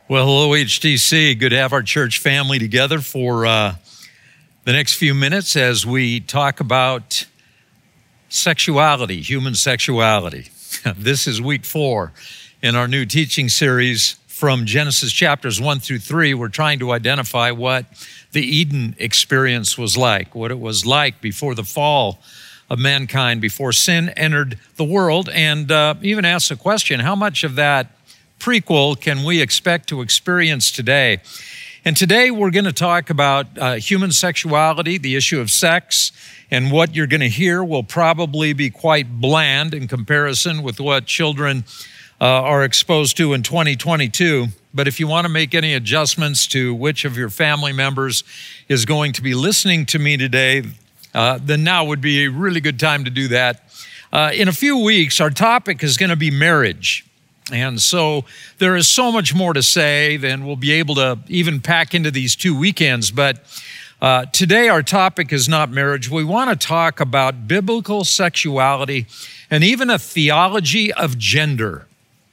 Well, hello, HTC. Good to have our church family together for the next few minutes as we talk about sexuality, human sexuality. This is week 4 in our new teaching series from Genesis chapters 1 through 3. We're trying to identify what the Eden experience was like, what it was like before the fall of mankind, before sin entered the world, and even ask the question, how much of that prequel can we expect to experience today? And today we're going to talk about human sexuality, the issue of sex, and what you're going to hear will probably be quite bland in comparison with what children are exposed to in 2022. But if you want to make any adjustments to which of your family members is going to be listening to me today, then now would be a really good time to do that. In a few weeks, our topic is going to be marriage. And so there is so much more to say than we'll be able to even pack into these 2 weekends. But today our topic is not marriage. We want to talk about biblical sexuality and even a theology of gender.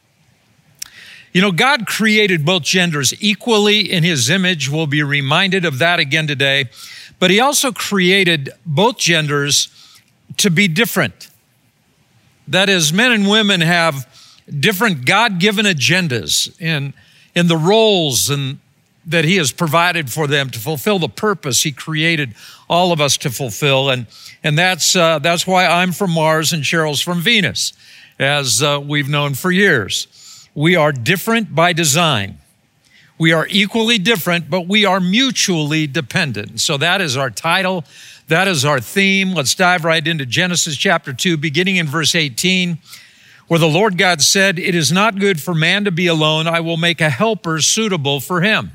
You know, God created both genders equally in His image. We'll be reminded of that again today. But He also created both genders to be different. That is, men and women have different God-given agendas in the roles that He has provided for them to fulfill the purpose He created all of us to fulfill. And that's why I'm from Mars and Cheryl's from Venus, as we've known for years. We are different by design. We are equally different, but we are mutually dependent. So that is our title. That is our theme. Let's dive right into Genesis chapter 2, beginning in verse 18. Where the Lord God said, "It is not good for man to be alone. I will make a helper suitable for him."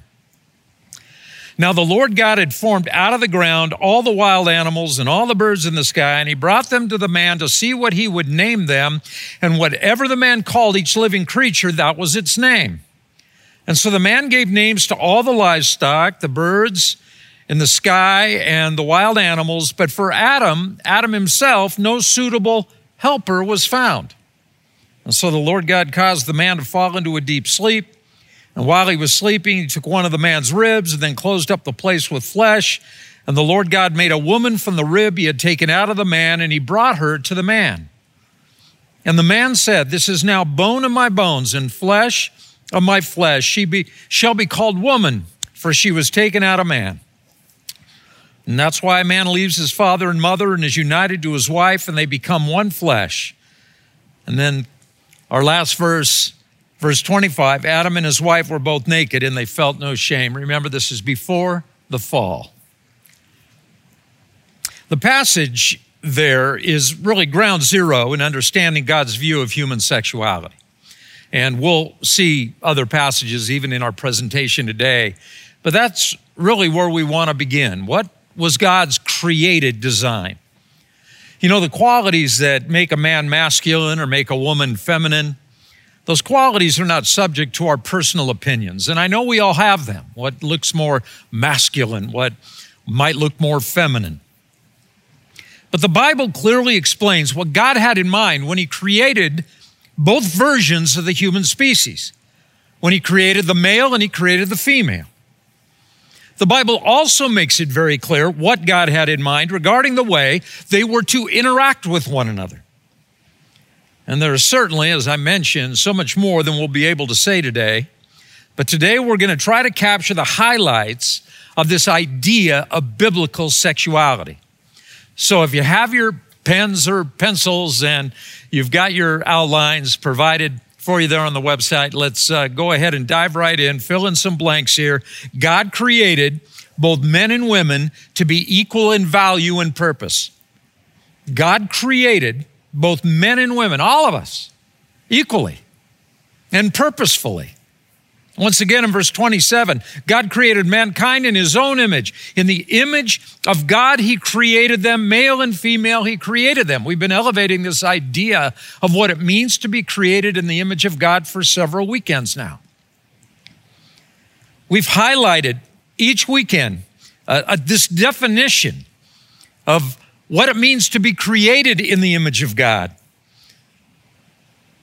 Now the Lord God had formed out of the ground all the wild animals and all the birds in the sky, and He brought them to the man to see what he would name them. And whatever the man called each living creature, that was its name. And so the man gave names to all the livestock, the birds in the sky, and the wild animals. But for Adam himself, no suitable helper was found. And so the Lord God caused the man to fall into a deep sleep. And while he was sleeping, He took one of the man's ribs and then closed up the place with flesh. And the Lord God made a woman from the rib He had taken out of the man, and He brought her to the man. And the man said, "This is now bone of my bones and flesh of my flesh. She shall be called woman, for she was taken out of man." And that's why a man leaves his father and mother and is united to his wife, and they become one flesh. And then our last verse 25, Adam and his wife were both naked and they felt no shame. Remember, this is before the fall. The passage there is really ground zero in understanding God's view of human sexuality. And we'll see other passages even in our presentation today. But that's really where we want to begin. What was God's created design? You know, the qualities that make a man masculine or make a woman feminine, those qualities are not subject to our personal opinions. And I know we all have them. What looks more masculine, what might look more feminine. But the Bible clearly explains what God had in mind when He created both versions of the human species, when He created the male and He created the female. The Bible also makes it very clear what God had in mind regarding the way they were to interact with one another. And there is certainly, as I mentioned, so much more than we'll be able to say today. But today we're going to try to capture the highlights of this idea of biblical sexuality. So if you have your pens or pencils and you've got your outlines provided for you there on the website, let's go ahead and dive right in, fill in some blanks here. God created both men and women to be equal in value and purpose. God created both men and women, all of us, equally and purposefully. Once again, in verse 27, God created mankind in His own image. In the image of God, He created them, male and female, He created them. We've been elevating this idea of what it means to be created in the image of God for several weekends now. We've highlighted each weekend this definition of what it means to be created in the image of God.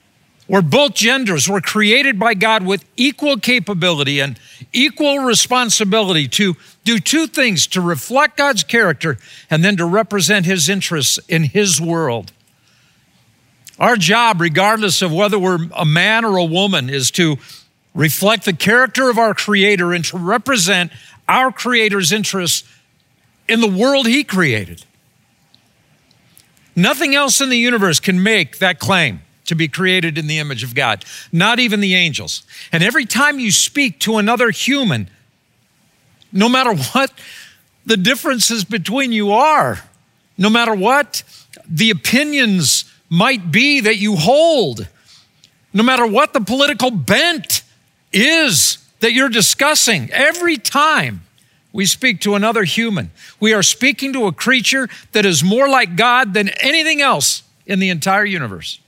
where both genders were created by God with equal capability and equal responsibility to do two things: to reflect God's character and then to represent his interests in his world. Our job, regardless of whether we're a man or a woman, is to reflect the character of our Creator and to represent our Creator's interests in the world he created. Nothing else in the universe can make that claim to be created in the image of God, not even the angels. And every time you speak to another human, no matter what the differences between you are, no matter what the opinions might be that you hold, no matter what the political bent is that you're discussing, every time we speak to another human, we are speaking to a creature that is more like God than anything else in the entire universe.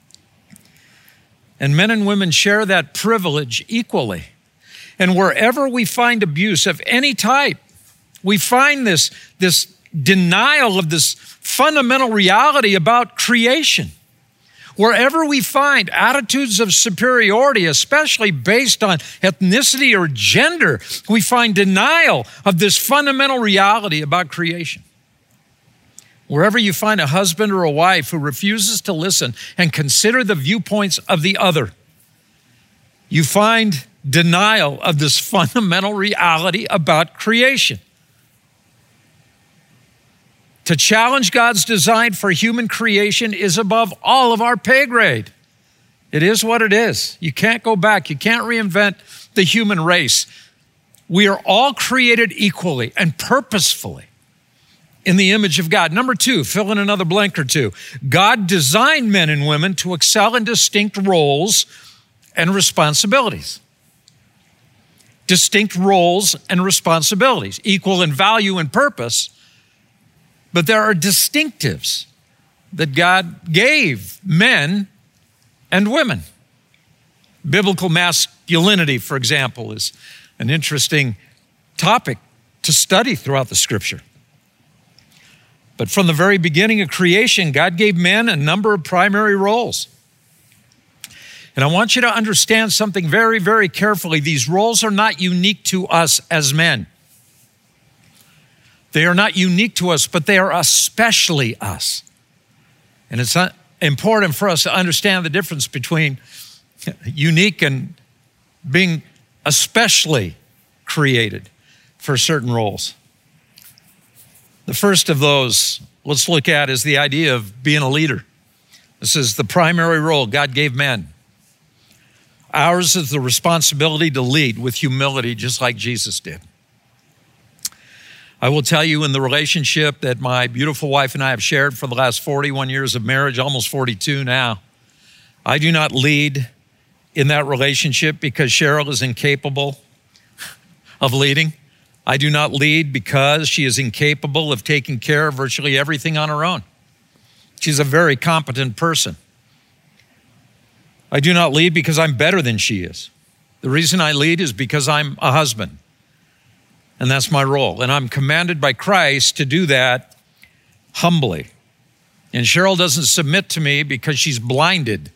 And men and women share that privilege equally. And wherever we find abuse of any type, we find this denial of this fundamental reality about creation. Wherever we find attitudes of superiority, especially based on ethnicity or gender, we find denial of this fundamental reality about creation. Wherever you find a husband or a wife who refuses to listen and consider the viewpoints of the other, you find denial of this fundamental reality about creation. To challenge God's design for human creation is above all of our pay grade. It is what it is. You can't go back. You can't reinvent the human race. We are all created equally and purposefully in the image of God. Number two, fill in another blank or two. God designed men and women to excel in distinct roles and responsibilities. Distinct roles and responsibilities, equal in value and purpose, but there are distinctives that God gave men and women. Biblical masculinity, for example, is an interesting topic to study throughout the scripture. But from the very beginning of creation, God gave men a number of primary roles. And I want you to understand something very, very carefully. These roles are not unique to us as men. They are not unique to us, but they are especially us. And it's important for us to understand the difference between unique and being especially created for certain roles. The first of those let's look at is the idea of being a leader. This is the primary role God gave men. Ours is the responsibility to lead with humility, just like Jesus did. I will tell you, in the relationship that my beautiful wife and I have shared for the last 41 years of marriage, almost 42 now, I do not lead in that relationship because Cheryl is incapable of leading. I do not lead because she is incapable of taking care of virtually everything on her own. She's a very competent person. I do not lead because I'm better than she is. The reason I lead is because I'm a husband. And that's my role. And I'm commanded by Christ to do that humbly. And Cheryl doesn't submit to me because she's blinded.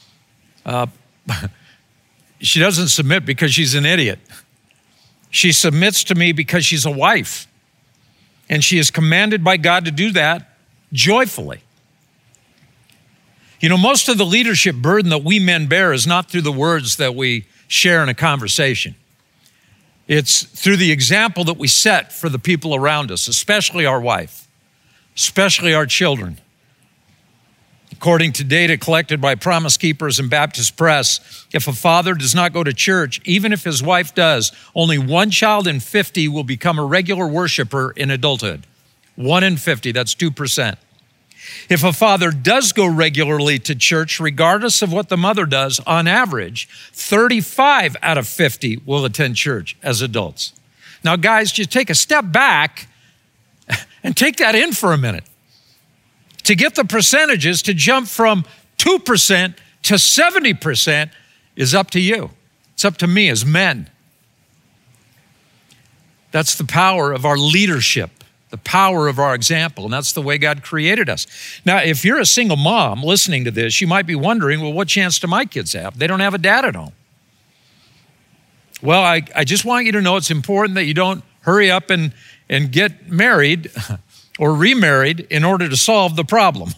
She doesn't submit because she's an idiot. She submits to me because she's a wife. And she is commanded by God to do that joyfully. You know, most of the leadership burden that we men bear is not through the words that we share in a conversation. It's through the example that we set for the people around us, especially our wife, especially our children. According to data collected by Promise Keepers and Baptist Press, if a father does not go to church, even if his wife does, only 1 child in 50 will become a regular worshiper in adulthood. 1 in 50, that's 2%. If a father does go regularly to church, regardless of what the mother does, on average, 35 out of 50 will attend church as adults. Now, guys, just take a step back and take that in for a minute. To get the percentages to jump from 2% to 70% is up to you. It's up to me as men. That's the power of our leadership, the power of our example, and that's the way God created us. Now, if you're a single mom listening to this, you might be wondering, well, what chance do my kids have? They don't have a dad at home. Well, I just want you to know it's important that you don't hurry up and get married or remarried in order to solve the problem.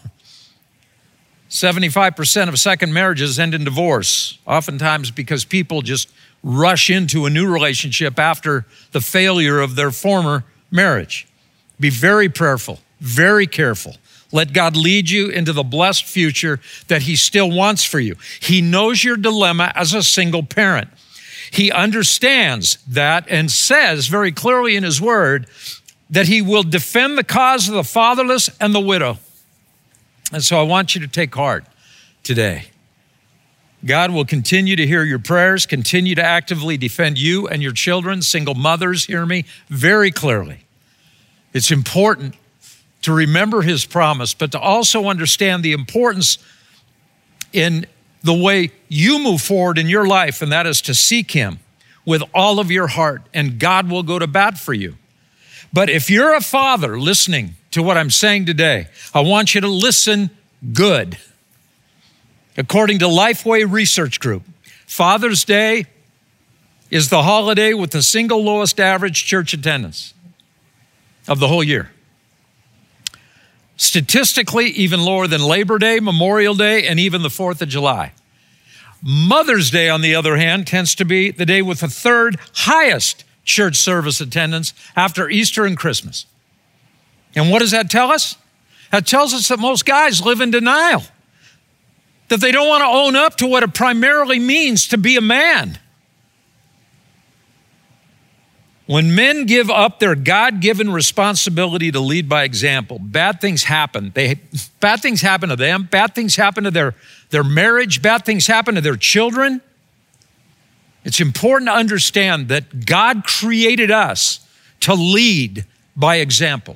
75% of second marriages end in divorce, oftentimes because people just rush into a new relationship after the failure of their former marriage. Be very prayerful, very careful. Let God lead you into the blessed future that He still wants for you. He knows your dilemma as a single parent. He understands that and says very clearly in His word that He will defend the cause of the fatherless and the widow. And so I want you to take heart today. God will continue to hear your prayers, continue to actively defend you and your children. Single mothers, hear me very clearly. It's important to remember His promise, but to also understand the importance in the way you move forward in your life, and that is to seek Him with all of your heart, and God will go to bat for you. But if you're a father listening to what I'm saying today, I want you to listen good. According to Lifeway Research Group, Father's Day is the holiday with the single lowest average church attendance of the whole year. Statistically, even lower than Labor Day, Memorial Day, and even the 4th of July. Mother's Day, on the other hand, tends to be the day with the third highest church service attendance after Easter and Christmas. And what does that tell us? That tells us that most guys live in denial, that they don't want to own up to what it primarily means to be a man. When men give up their God-given responsibility to lead by example, bad things happen. Bad things happen to them. Bad things happen to their marriage. Bad things happen to their children. It's important to understand that God created us to lead by example.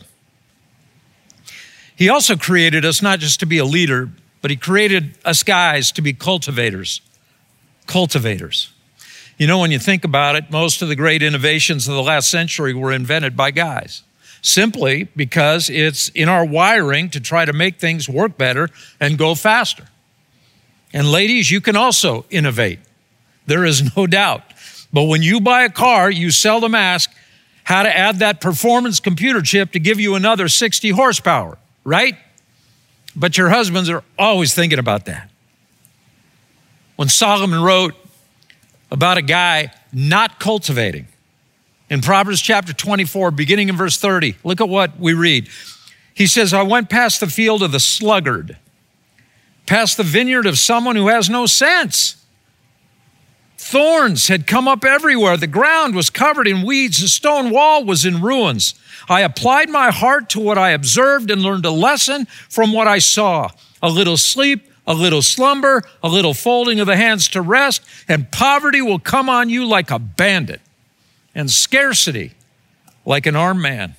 He also created us not just to be a leader, but He created us guys to be cultivators. Cultivators. You know, when you think about it, most of the great innovations of the last century were invented by guys, simply because it's in our wiring to try to make things work better and go faster. And ladies, you can also innovate. There is no doubt. But when you buy a car, you seldom ask how to add that performance computer chip to give you another 60 horsepower, right? But your husbands are always thinking about that. When Solomon wrote about a guy not cultivating, in Proverbs chapter 24, beginning in verse 30, look at what we read. He says, I went past the field of the sluggard, past the vineyard of someone who has no sense. Thorns had come up everywhere. The ground was covered in weeds. The stone wall was in ruins. I applied my heart to what I observed and learned a lesson from what I saw. A little sleep, a little slumber, a little folding of the hands to rest, and poverty will come on you like a bandit, and scarcity like an armed man.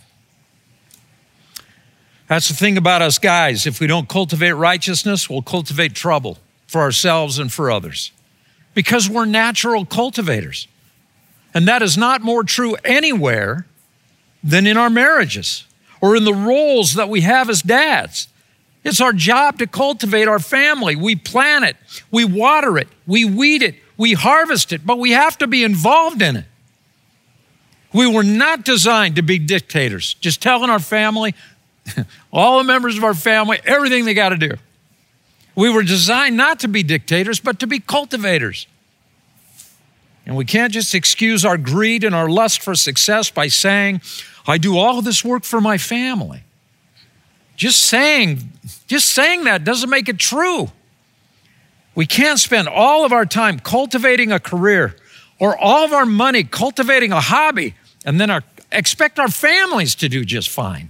That's the thing about us guys. If we don't cultivate righteousness, we'll cultivate trouble for ourselves and for others, because we're natural cultivators. And that is not more true anywhere than in our marriages or in the roles that we have as dads. It's our job to cultivate our family. We plant it, we water it, we weed it, we harvest it, but we have to be involved in it. We were not designed to be dictators, just telling our family, all the members of our family, everything they got to do. We were designed not to be dictators, but to be cultivators. And we can't just excuse our greed and our lust for success by saying, I do all of this work for my family. Just saying that doesn't make it true. We can't spend all of our time cultivating a career or all of our money cultivating a hobby and then expect our families to do just fine.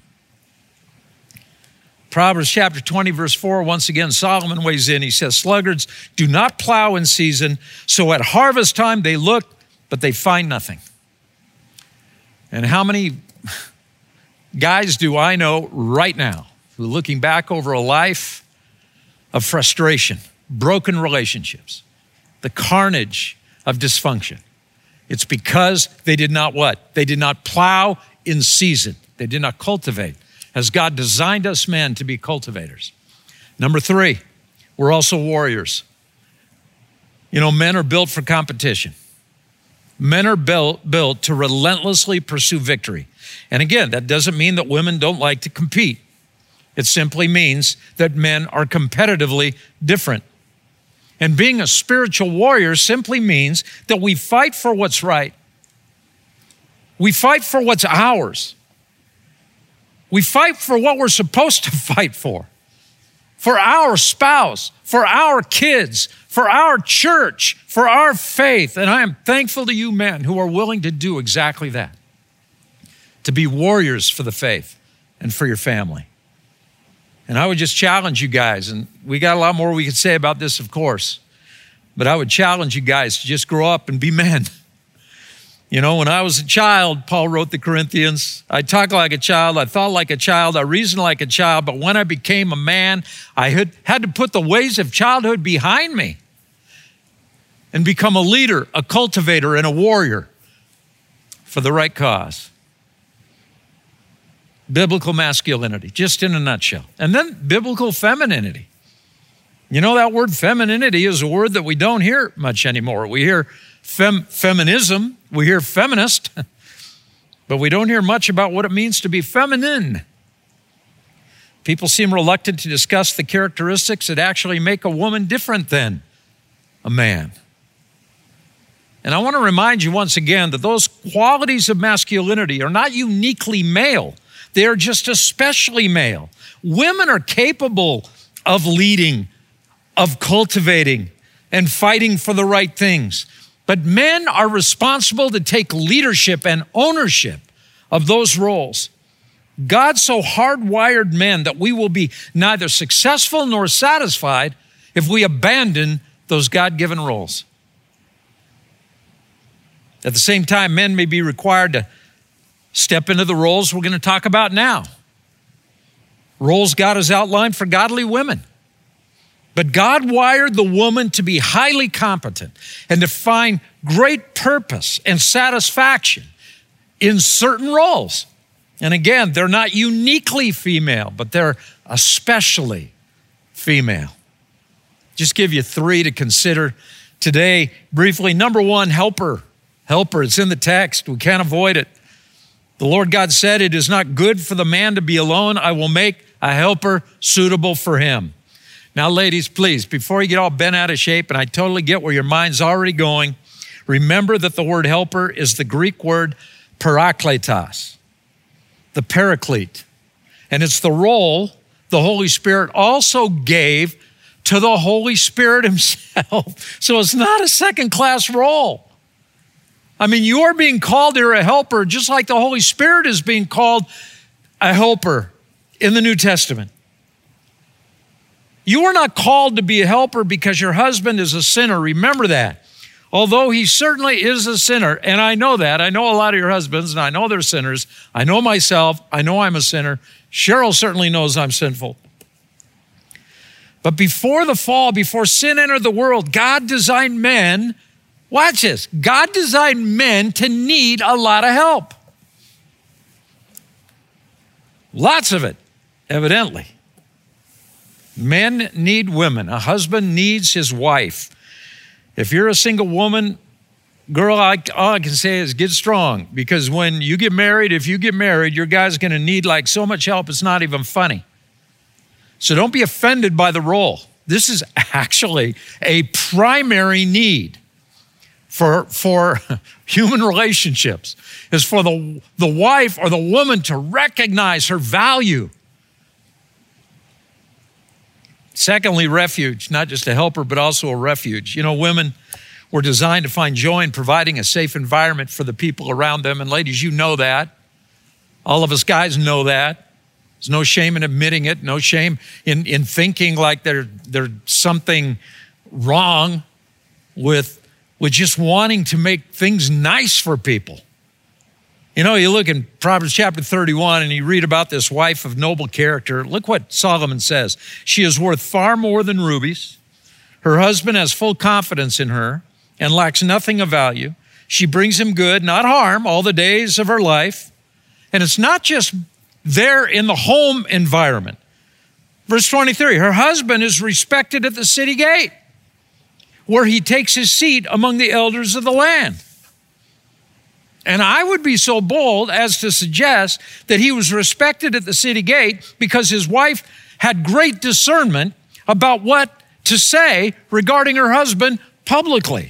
Proverbs chapter 20, verse 4, once again, Solomon weighs in. He says, sluggards do not plow in season, so at harvest time they look, but they find nothing. And how many guys do I know right now who are looking back over a life of frustration, broken relationships, the carnage of dysfunction? It's because they did not what? They did not plow in season. They did not cultivate, as God designed us men to be cultivators. Number 3, we're also warriors. You know, men are built for competition. Men are built to relentlessly pursue victory. And again, that doesn't mean that women don't like to compete. It simply means that men are competitively different. And being a spiritual warrior simply means that we fight for what's right. We fight for what's ours. We fight for what we're supposed to fight for our spouse, for our kids, for our church, for our faith. And I am thankful to you men who are willing to do exactly that, to be warriors for the faith and for your family. And I would just challenge you guys, and we got a lot more we could say about this, of course, but I would challenge you guys to just grow up and be men. You know, when I was a child, Paul wrote the Corinthians, I talked like a child, I thought like a child, I reasoned like a child, but when I became a man, I had to put the ways of childhood behind me and become a leader, a cultivator, and a warrior for the right cause. Biblical masculinity, just in a nutshell. And then biblical femininity. You know, that word femininity is a word that we don't hear much anymore. We hear feminism, we hear feminist, but we don't hear much about what it means to be feminine. People seem reluctant to discuss the characteristics that actually make a woman different than a man. And I want to remind you once again that those qualities of masculinity are not uniquely male. They are just especially male. Women are capable of leading, of cultivating, and fighting for the right things. But men are responsible to take leadership and ownership of those roles. God so hardwired men that we will be neither successful nor satisfied if we abandon those God-given roles. At the same time, men may be required to step into the roles we're going to talk about now. Roles God has outlined for godly women. But God wired the woman to be highly competent and to find great purpose and satisfaction in certain roles. And again, they're not uniquely female, but they're especially female. Just give you 3 to consider today briefly. Number 1, helper. Helper, it's in the text. We can't avoid it. The Lord God said, "It is not good for the man to be alone. I will make a helper suitable for him." Now, ladies, please, before you get all bent out of shape, and I totally get where your mind's already going, remember that the word helper is the Greek word parakletos, the paraclete. And it's the role the Holy Spirit also gave to the Holy Spirit himself. So it's not a second-class role. I mean, you are being called here a helper, just like the Holy Spirit is being called a helper in the New Testament. You are not called to be a helper because your husband is a sinner. Remember that. Although he certainly is a sinner, and I know that. I know a lot of your husbands, and I know they're sinners. I know myself. I know I'm a sinner. Cheryl certainly knows I'm sinful. But before the fall, before sin entered the world, God designed men, watch this, God designed men to need a lot of help. Lots of it, evidently. Men need women. A husband needs his wife. If you're a single woman, girl, all I can say is get strong, because when you get married, if you get married, your guy's going to need like so much help, it's not even funny. So don't be offended by the role. This is actually a primary need for human relationships, is for the wife or the woman to recognize her value. Secondly, refuge, not just a helper, but also a refuge. You know, women were designed to find joy in providing a safe environment for the people around them. And ladies, you know that. All of us guys know that. There's no shame in admitting it, no shame in thinking like there's something wrong with just wanting to make things nice for people. You know, you look in Proverbs chapter 31 and you read about this wife of noble character. Look what Solomon says. She is worth far more than rubies. Her husband has full confidence in her and lacks nothing of value. She brings him good, not harm, all the days of her life. And it's not just there in the home environment. Verse 23, her husband is respected at the city gate, where he takes his seat among the elders of the land. And I would be so bold as to suggest that he was respected at the city gate because his wife had great discernment about what to say regarding her husband publicly.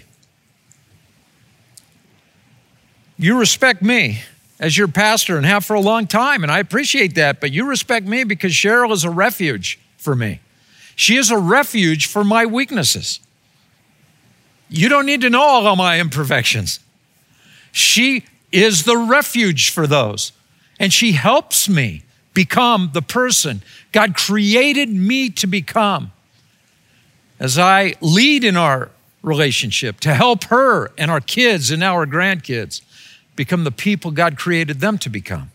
You respect me as your pastor and have for a long time, and I appreciate that, but you respect me because Cheryl is a refuge for me. She is a refuge for my weaknesses. You don't need to know all of my imperfections. She is the refuge for those, and she helps me become the person God created me to become as I lead in our relationship to help her and our kids and our grandkids become the people God created them to become.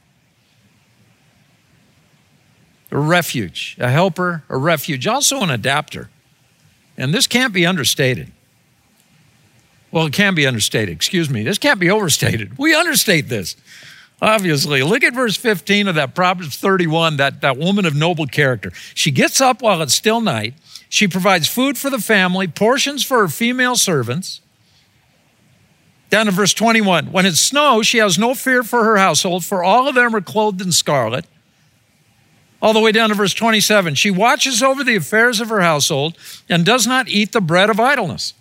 A refuge, a helper, a refuge, also an adapter. And this can't be understated. Well, it can be understated, excuse me. This can't be overstated. We understate this, obviously. Look at verse 15 of that Proverbs 31, that woman of noble character. She gets up while it's still night. She provides food for the family, portions for her female servants. Down to verse 21, when it snows, she has no fear for her household, for all of them are clothed in scarlet. All the way down to verse 27, she watches over the affairs of her household and does not eat the bread of idleness.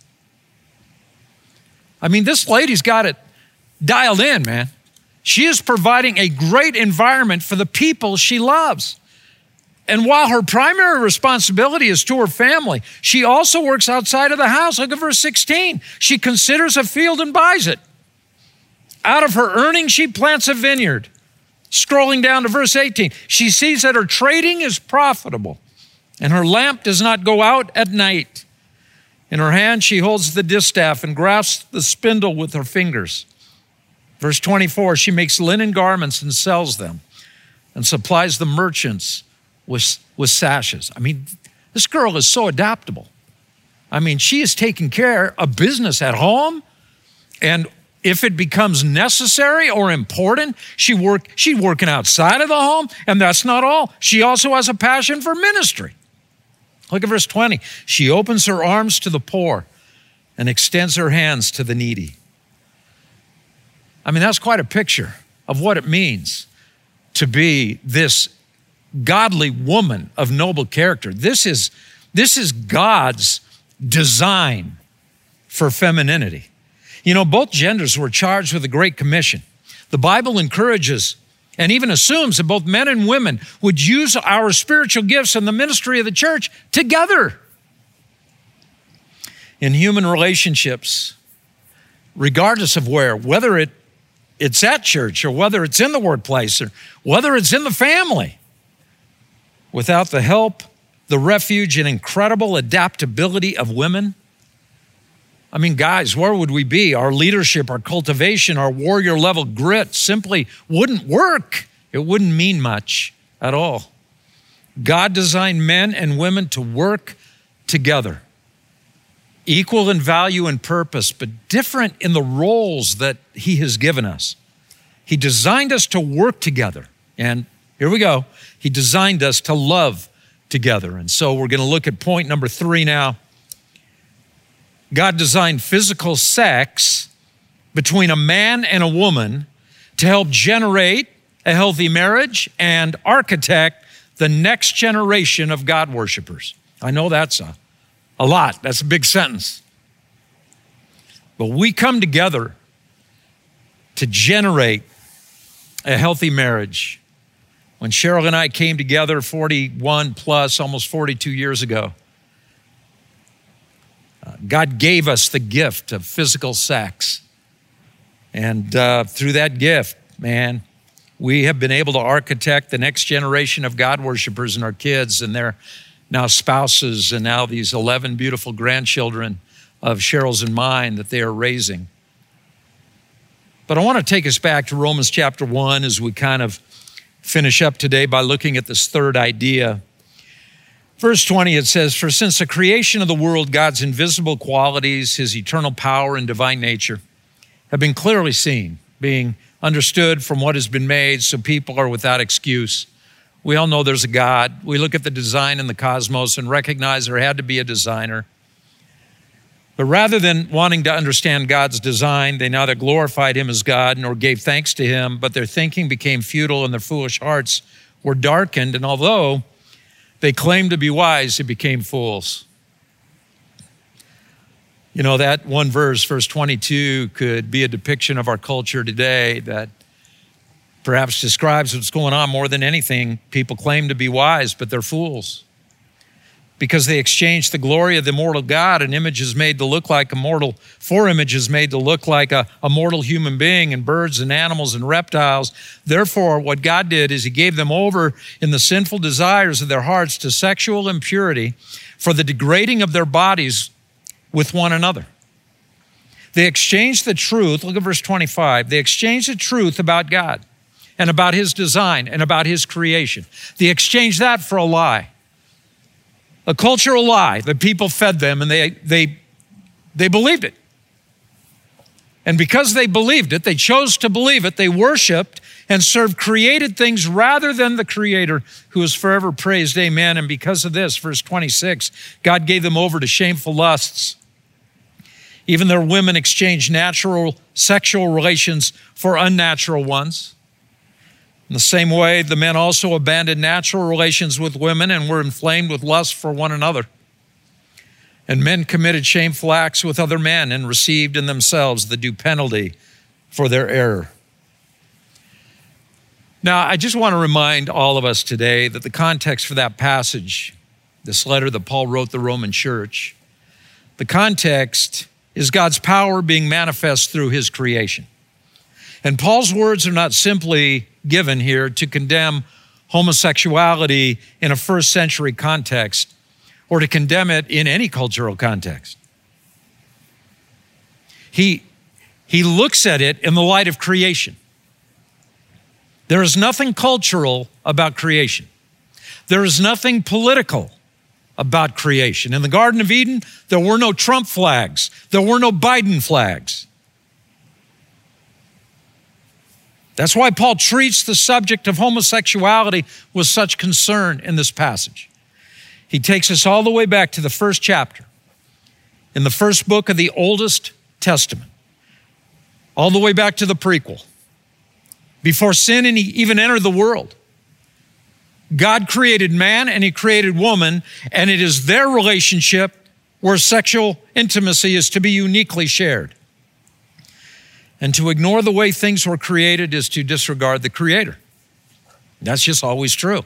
I mean, this lady's got it dialed in, man. She is providing a great environment for the people she loves. And while her primary responsibility is to her family, she also works outside of the house. Look at verse 16. She considers a field and buys it. Out of her earnings, she plants a vineyard. Scrolling down to verse 18, she sees that her trading is profitable and her lamp does not go out at night. In her hand, she holds the distaff and grasps the spindle with her fingers. Verse 24, she makes linen garments and sells them and supplies the merchants with sashes. I mean, this girl is so adaptable. I mean, she is taking care of business at home, and if it becomes necessary or important, she's working outside of the home, and that's not all. She also has a passion for ministry. Look at verse 20. She opens her arms to the poor and extends her hands to the needy. I mean, that's quite a picture of what it means to be this godly woman of noble character. This is God's design for femininity. You know, both genders were charged with a great commission. The Bible encourages and even assumes that both men and women would use our spiritual gifts in the ministry of the church together. In human relationships, regardless of whether it's at church or whether it's in the workplace or whether it's in the family, without the help, the refuge, and incredible adaptability of women, I mean, guys, where would we be? Our leadership, our cultivation, our warrior level grit simply wouldn't work. It wouldn't mean much at all. God designed men and women to work together, equal in value and purpose, but different in the roles that He has given us. He designed us to work together. And here we go. He designed us to love together. And so we're going to look at point number 3 now. God designed physical sex between a man and a woman to help generate a healthy marriage and architect the next generation of God worshipers. I know that's a lot. That's a big sentence. But we come together to generate a healthy marriage. When Cheryl and I came together 41 plus, almost 42 years ago, God gave us the gift of physical sex. And through that gift, man, we have been able to architect the next generation of God worshipers and our kids and their now spouses and now these 11 beautiful grandchildren of Cheryl's and mine that they are raising. But I want to take us back to Romans chapter 1 as we kind of finish up today by looking at this third idea. Verse 20, it says, "For since the creation of the world, God's invisible qualities, His eternal power and divine nature have been clearly seen, being understood from what has been made, so people are without excuse. We all know there's a God. We look at the design in the cosmos and recognize there had to be a designer. But rather than wanting to understand God's design, they neither glorified him as God nor gave thanks to him, but their thinking became futile and their foolish hearts were darkened. And although they claimed to be wise, they became fools. You know, that one verse, verse 22, could be a depiction of our culture today that perhaps describes what's going on more than anything. People claim to be wise, but they're fools because they exchanged the glory of the immortal God and images made to look like four images made to look like a mortal human being and birds and animals and reptiles. Therefore, what God did is he gave them over in the sinful desires of their hearts to sexual impurity for the degrading of their bodies with one another. They exchanged the truth, look at verse 25, they exchanged the truth about God and about his design and about his creation. They exchanged that for a lie, a cultural lie that people fed them, and they believed it. And because they believed it, they chose to believe it, they worshiped and served created things rather than the Creator who is forever praised. Amen. And because of this, verse 26, God gave them over to shameful lusts. Even their women exchanged natural sexual relations for unnatural ones. In the same way, the men also abandoned natural relations with women and were inflamed with lust for one another. And men committed shameful acts with other men and received in themselves the due penalty for their error. Now, I just want to remind all of us today that the context for that passage, this letter that Paul wrote the Roman church, the context is God's power being manifest through his creation. And Paul's words are not simply given here to condemn homosexuality in a first century context or to condemn it in any cultural context. He looks at it in the light of creation. There is nothing cultural about creation. There is nothing political about creation. In the Garden of Eden, there were no Trump flags. There were no Biden flags. That's why Paul treats the subject of homosexuality with such concern in this passage. He takes us all the way back to the first chapter in the first book of the Oldest Testament, all the way back to the prequel. Before sin even entered the world, God created man and he created woman, and it is their relationship where sexual intimacy is to be uniquely shared. And to ignore the way things were created is to disregard the Creator. That's just always true.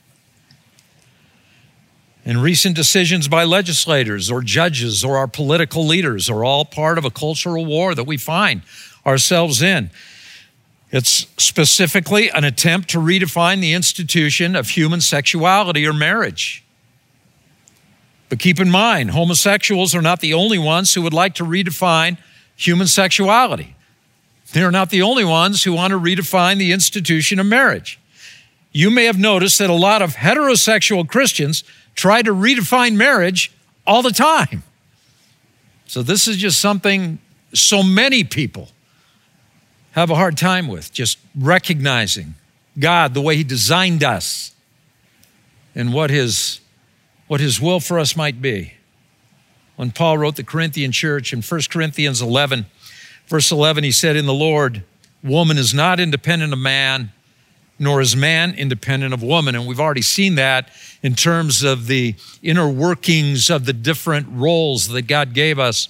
And recent decisions by legislators or judges or our political leaders are all part of a cultural war that we find ourselves in. It's specifically an attempt to redefine the institution of human sexuality or marriage. But keep in mind, homosexuals are not the only ones who would like to redefine human sexuality. They're not the only ones who want to redefine the institution of marriage. You may have noticed that a lot of heterosexual Christians try to redefine marriage all the time. So this is just something so many people have a hard time with, just recognizing God, the way he designed us, and what his will for us might be. When Paul wrote the Corinthian church in 1 Corinthians 11, verse 11, he said, "In the Lord, woman is not independent of man, nor is man independent of woman." And we've already seen that in terms of the inner workings of the different roles that God gave us.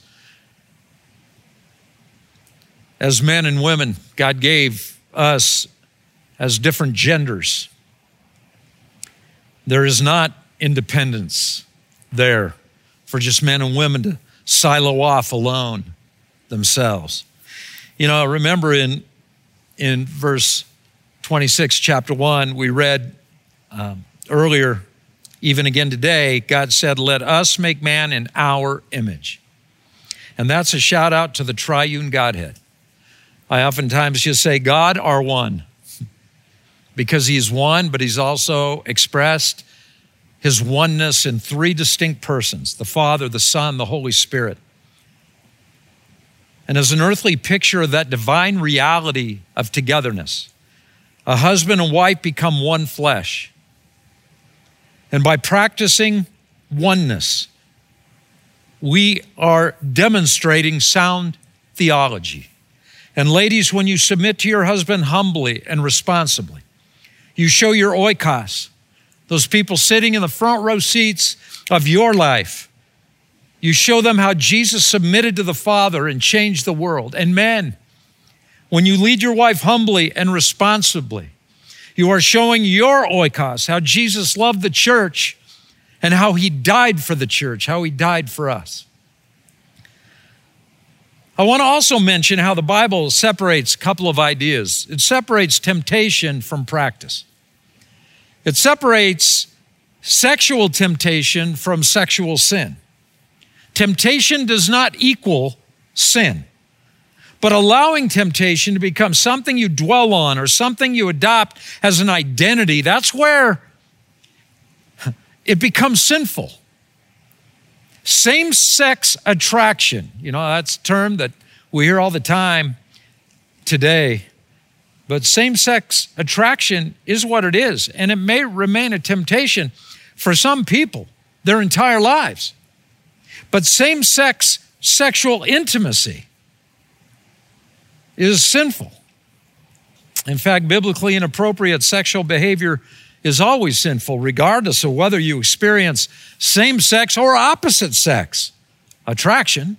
As men and women, God gave us as different genders. There is not independence there for just men and women to silo off alone themselves. You know, remember in verse 26, chapter 1, we read earlier, even again today, God said, "Let us make man in our image." And that's a shout out to the triune Godhead. I oftentimes just say, God are one, because he's one, but he's also expressed his oneness in three distinct persons, the Father, the Son, the Holy Spirit. and as an earthly picture of that divine reality of togetherness. A husband and wife become one flesh. And by practicing oneness, we are demonstrating sound theology. And ladies, when you submit to your husband humbly and responsibly, you show your oikos, those people sitting in the front row seats of your life. You show them how Jesus submitted to the Father and changed the world. And men, when you lead your wife humbly and responsibly, you are showing your oikos how Jesus loved the church and how he died for the church, how he died for us. I want to also mention how the Bible separates a couple of ideas. It separates temptation from practice. It separates sexual temptation from sexual sin. Temptation does not equal sin, but allowing temptation to become something you dwell on or something you adopt as an identity, that's where it becomes sinful. Same-sex attraction, that's a term that we hear all the time today, but same-sex attraction is what it is, and it may remain a temptation for some people their entire lives. But same-sex sexual intimacy is sinful. In fact, biblically inappropriate sexual behavior is always sinful, regardless of whether you experience same-sex or opposite-sex attraction.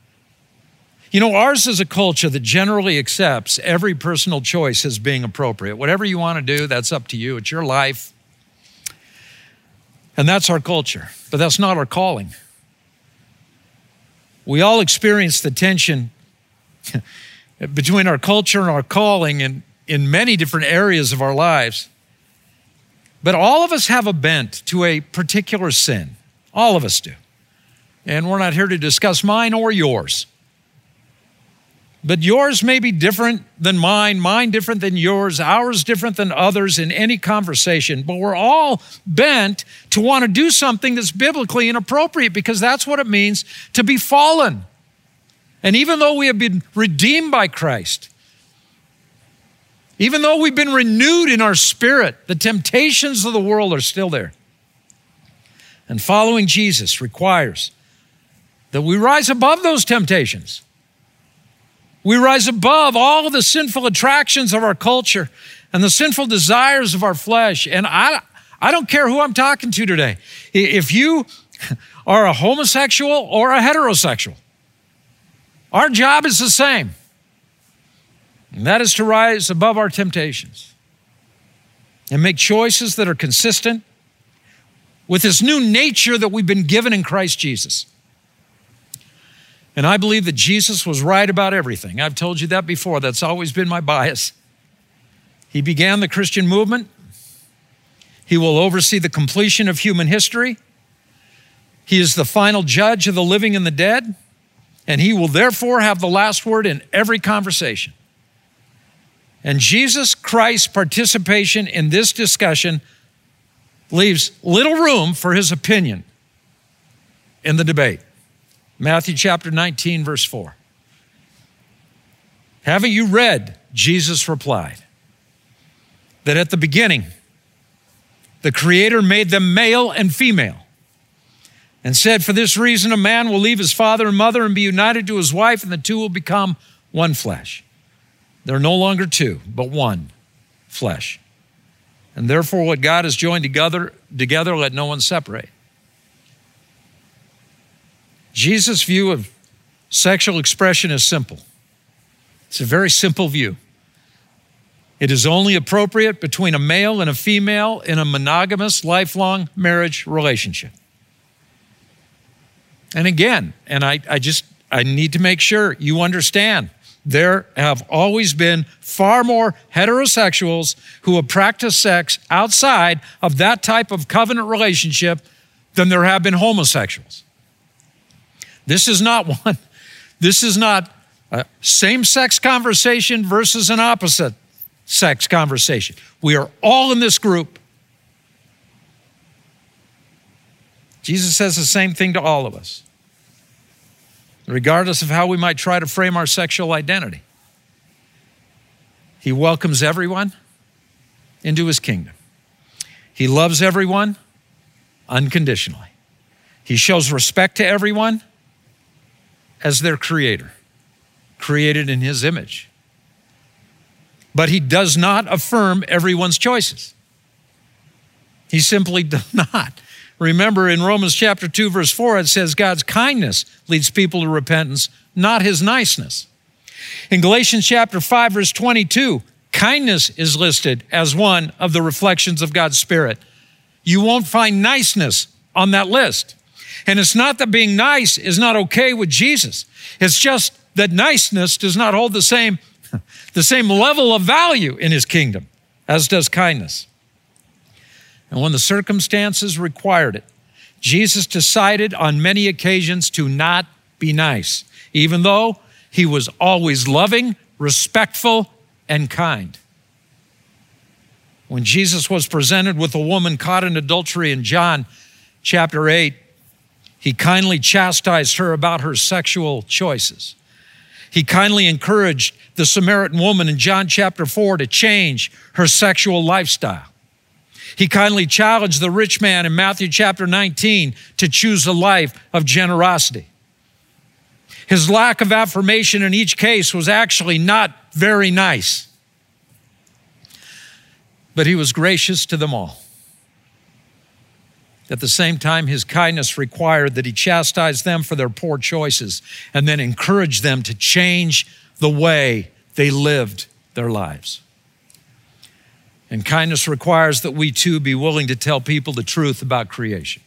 Ours is a culture that generally accepts every personal choice as being appropriate. Whatever you want to do, that's up to you. It's your life. And that's our culture, but that's not our calling. We all experience the tension between our culture and our calling in many different areas of our lives. But all of us have a bent to a particular sin. All of us do. And we're not here to discuss mine or yours. But yours may be different than mine different than yours, ours different than others in any conversation. But we're all bent to want to do something that's biblically inappropriate because that's what it means to be fallen. And even though we have been redeemed by Christ, even though we've been renewed in our spirit, the temptations of the world are still there. And following Jesus requires that we rise above those temptations. We rise above all of the sinful attractions of our culture and the sinful desires of our flesh. And I don't care who I'm talking to today. If you are a homosexual or a heterosexual, our job is the same. And that is to rise above our temptations and make choices that are consistent with this new nature that we've been given in Christ Jesus. And I believe that Jesus was right about everything. I've told you that before. That's always been my bias. He began the Christian movement. He will oversee the completion of human history. He is the final judge of the living and the dead. And he will therefore have the last word in every conversation. And Jesus Christ's participation in this discussion leaves little room for his opinion in the debate. Matthew chapter 19, verse 4. Haven't you read, Jesus replied, that at the beginning, the Creator made them male and female and said, for this reason, a man will leave his father and mother and be united to his wife, and the two will become one flesh. They're no longer two, but one flesh. And therefore, what God has joined together, let no one separate. Jesus' view of sexual expression is simple. It's a very simple view. It is only appropriate between a male and a female in a monogamous, lifelong marriage relationship. And again, I need to make sure you understand, there have always been far more heterosexuals who have practiced sex outside of that type of covenant relationship than there have been homosexuals. This is not a same-sex conversation versus an opposite-sex conversation. We are all in this group. Jesus says the same thing to all of us. regardless of how we might try to frame our sexual identity. He welcomes everyone into his kingdom. He loves everyone unconditionally. He shows respect to everyone as their creator, created in his image. But he does not affirm everyone's choices. He simply does not. Remember in Romans chapter 2, verse 4, it says God's kindness leads people to repentance, not his niceness. In Galatians chapter 5, verse 22, kindness is listed as one of the reflections of God's Spirit. You won't find niceness on that list. And it's not that being nice is not okay with Jesus. It's just that niceness does not hold the same level of value in his kingdom as does kindness. And when the circumstances required it, Jesus decided on many occasions to not be nice, even though he was always loving, respectful, and kind. When Jesus was presented with a woman caught in adultery in John chapter 8, he kindly chastised her about her sexual choices. He kindly encouraged the Samaritan woman in John chapter 4 to change her sexual lifestyle. He kindly challenged the rich man in Matthew chapter 19 to choose a life of generosity. His lack of affirmation in each case was actually not very nice, but he was gracious to them all. At the same time, his kindness required that he chastised them for their poor choices and then encouraged them to change the way they lived their lives. And kindness requires that we too be willing to tell people the truth about creation.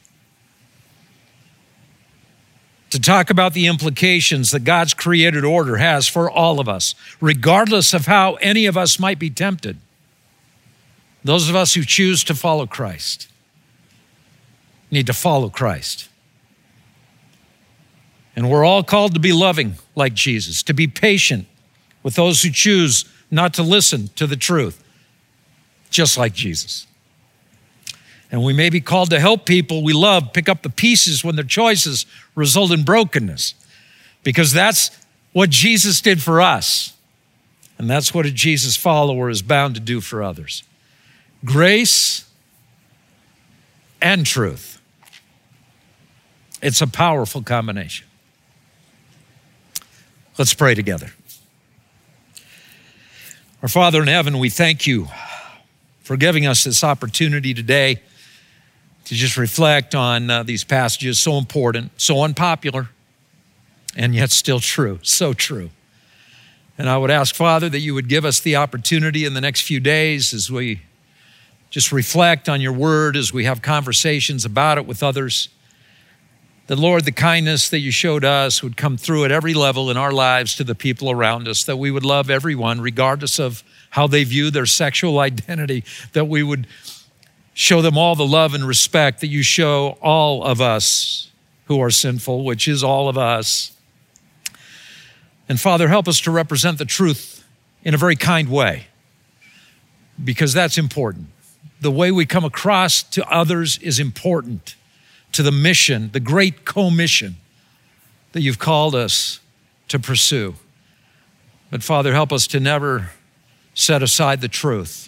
To talk about the implications that God's created order has for all of us, regardless of how any of us might be tempted. Those of us who choose to follow Christ need to follow Christ. And we're all called to be loving like Jesus, to be patient with those who choose not to listen to the truth, just like Jesus. And we may be called to help people we love pick up the pieces when their choices result in brokenness, because that's what Jesus did for us. And that's what a Jesus follower is bound to do for others. Grace and truth. It's a powerful combination. Let's pray together. Our Father in heaven, we thank you for giving us this opportunity today to just reflect on these passages, so important, so unpopular, and yet still true, so true. And I would ask, Father, that you would give us the opportunity in the next few days as we just reflect on your word, as we have conversations about it with others, that, Lord, the kindness that you showed us would come through at every level in our lives to the people around us, that we would love everyone regardless of how they view their sexual identity, that we would show them all the love and respect that you show all of us who are sinful, which is all of us. And Father, help us to represent the truth in a very kind way, because that's important. The way we come across to others is important to the mission, the great commission that you've called us to pursue. But Father, help us to never set aside the truth.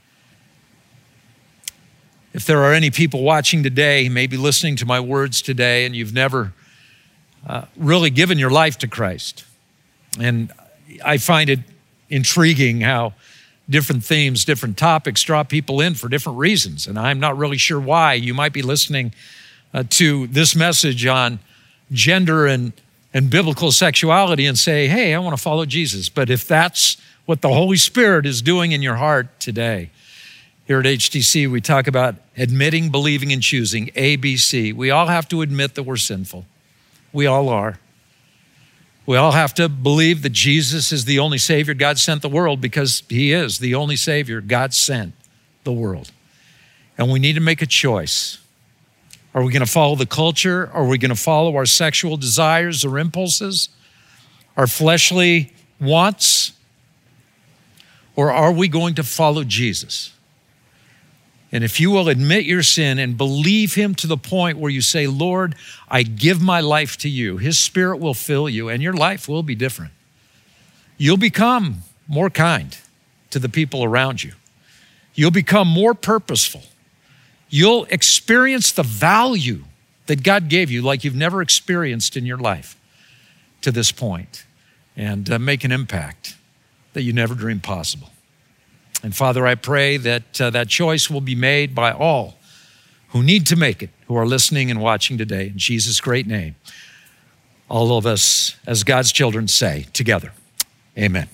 If there are any people watching today, maybe listening to my words today, and you've never really given your life to Christ, and I find it intriguing how different themes, different topics draw people in for different reasons, and I'm not really sure why. You might be listening to this message on gender and biblical sexuality and say, hey, I want to follow Jesus. But if that's what the Holy Spirit is doing in your heart today, here at HTC, we talk about admitting, believing, and choosing, ABC. We all have to admit that we're sinful. We all are. We all have to believe that Jesus is the only Savior God sent the world, because he is the only Savior God sent the world. And we need to make a choice. Are we going to follow the culture? Are we going to follow our sexual desires or impulses, our fleshly wants? Or are we going to follow Jesus? And if you will admit your sin and believe him to the point where you say, Lord, I give my life to you, his Spirit will fill you and your life will be different. You'll become more kind to the people around you. You'll become more purposeful. You'll experience the value that God gave you like you've never experienced in your life to this point, and make an impact that you never dreamed possible. And Father, I pray that that choice will be made by all who need to make it, who are listening and watching today. In Jesus' great name, all of us as God's children say together, amen.